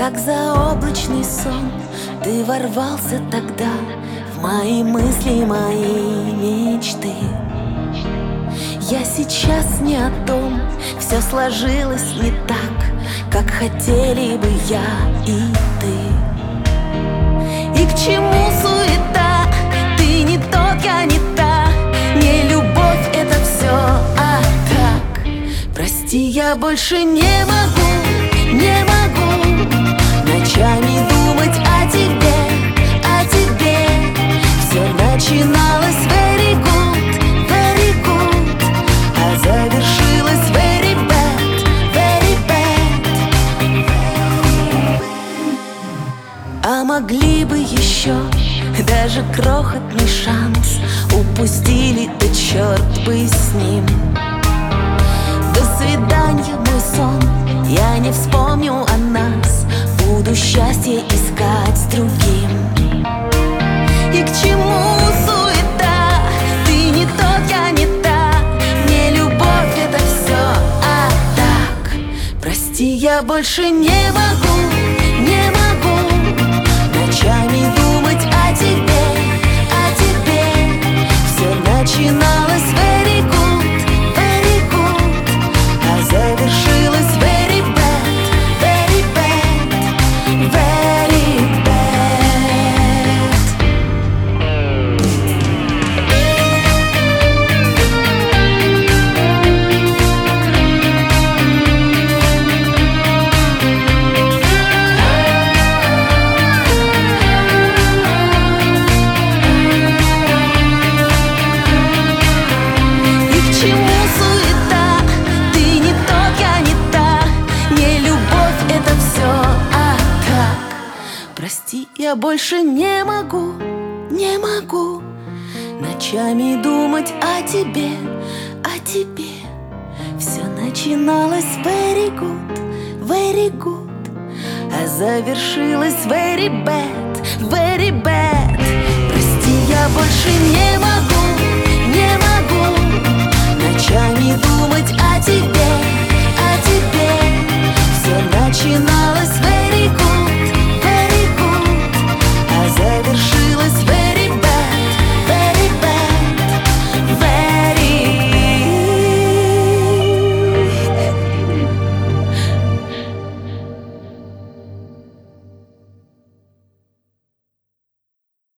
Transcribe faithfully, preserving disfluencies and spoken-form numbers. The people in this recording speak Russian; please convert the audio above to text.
Как заоблачный сон ты ворвался тогда в мои мысли, мои мечты. Я сейчас не о том, все сложилось не так, как хотели бы я и ты. И к чему суета? Ты не тот, я не та. Не любовь это все, а так. Прости, я больше не могу, не могу ночами думать о тебе, о тебе. Все начиналось very good, very good, а завершилось very bad, very bad. А могли бы еще даже крохотный шанс упустили, да черт бы с ним. До свидания, мой сон, я не вспомню о нас, буду счастье искать с другим. И к чему суета? Ты не тот, я не та. Не любовь это все, а так. Прости, я больше не могу, не могу ночами думать о тебе, о тебе. Все начиналось very good, very good, а завершилось very bad, very bad, very bad. И к чему суета? Ты не тот, я не та. Не любовь это все, а так. Прости, я больше не могу, не могу ночами думать о тебе, о тебе. Все начиналось very good, very good, а завершилось very bad, very bad.